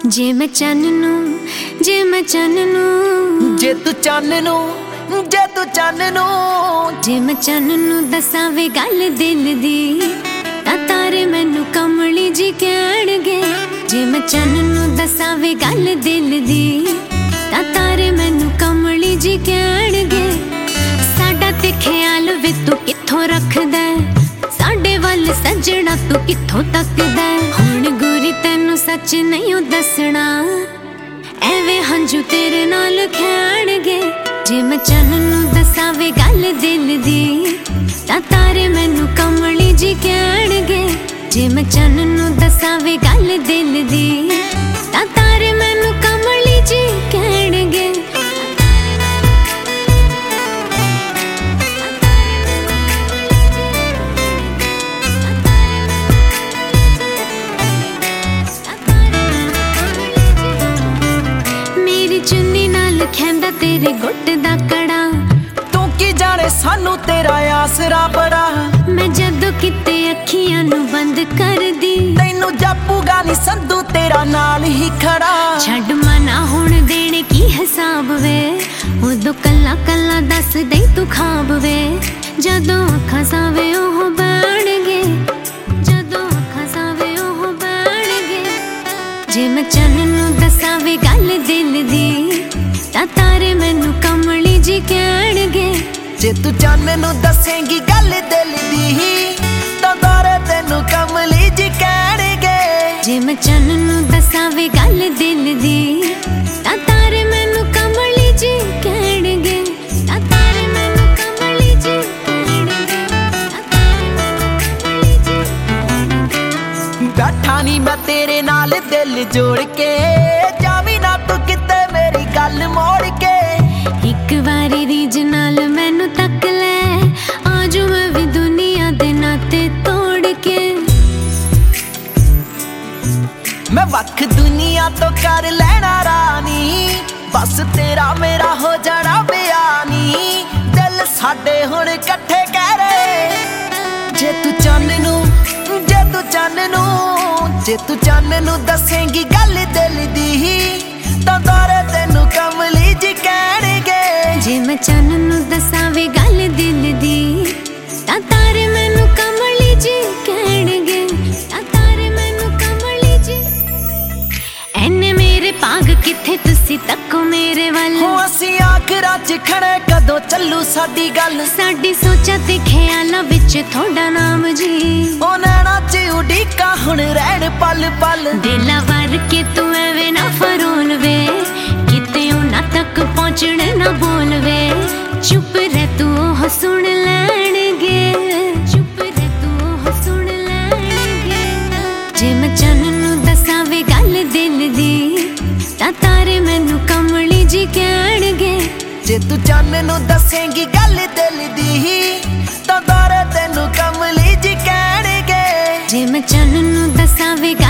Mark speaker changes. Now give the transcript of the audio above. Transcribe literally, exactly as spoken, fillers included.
Speaker 1: जे मैं चाननू जे मैं चाननू
Speaker 2: जे तू चाननू जे तू चाननू
Speaker 1: जे मैं चाननू दसां वे गल दिल दी तां तारे मैनू कमली जी कहणगे। जे मैं चाननू दसां वे गल दिल दी तां तारे मैनू कमली जी कहणगे। साडा ते ख्याल वे तू कित्थों रखदा साडे वल सजना तू कित्थों तकदा। हुण गोरी तैनू सच नहीं दसना एवें हंजू तेरे नाल खैणगे। जे मैं चाननू दसां वे गल दिल दी तां तारे मैनू कमली जी कहणगे। जे मैं चाननू दसां वे गल दिल दी तां तारे मैनू कमली जी कहणगे। मेरी चुन्नी नाल खैंदा तेरे गुट दा कड़ा
Speaker 2: तू की जाने सानू तेरा आसरा बड़ा।
Speaker 1: मैं जदों किते अखियां नू बंद कर दी
Speaker 2: तैनू जापूगा नी संधू तेरा नाल ही खड़ा।
Speaker 1: छड़ मना हुण देने की हिसाब वे उदों कल्ला कल्ला दस दई तू खाब वे। जदों अखां सावे ओह बैणगे जदों अखां सावे ओह बैणगे। जे मैं चाननू दसां वे गल दिल दी तां तारे मैनू कमली जी कहणगे।
Speaker 2: जे तू चाननू दसेंगी गल दिल दी तां तारे तैनू कमली जी कहणगे।
Speaker 1: जे मैं चाननू दसां वे गल दिल दी तां तारे मैनू कमली जी कहणगे। तां तारे मैनू कमली जी कहणगे। तां तारे मैनू कमली जी कहणगे।
Speaker 2: बैठा नी मैं तेरे नाल दिल जोड़ के जावी ना तू किते मेरी गल मोड़ के।
Speaker 1: एक बारी रीज नाल मैनू तक ले आजू मैं भी दुनिया दे नाते तोड़ के।
Speaker 2: मैं वख दुनिया तो कर लेना रानी बस तेरा मेरा हो जाना बयानी। दिल साडे हुण इकट्ठे कह रहे। जे तू चाननू जे तू चाननू जे तू चाननू दसेंगी गल दिल दी तां तारे तैनू कमली जी कहणगे।
Speaker 1: जे मैं चाननू दसां वे गल दिल दी तां तारे मैनू कमली जी कहणगे। तां तारे मैनू कमली जी। एने मेरे पाग किथे तुसी तको मेरे वल
Speaker 2: हो असीं आखरां च खड़े कदों चलू साडी गल।
Speaker 1: साडी सोचां ते ख्यालां विच थोड़ा नाम जी
Speaker 2: ओ नैना च उडीका हुण रहण पल पल।
Speaker 1: दिला वार के तू एवें ना फरोल वे किते उन्हां तक पहुंचण ना बोल वे। चुप रह तू ओह सुन लैणगे चुप रह तू ओह सुन लैणगे। जे मैं चाननू दसां वे गल दिल दी तां तारे मैनू कमली जी कहणगे।
Speaker 2: जे तू चाननू दसेंगी गल दिल दी तां तारे तैनू कमली जी कहणगे।
Speaker 1: जे मैं चाननू दसां वे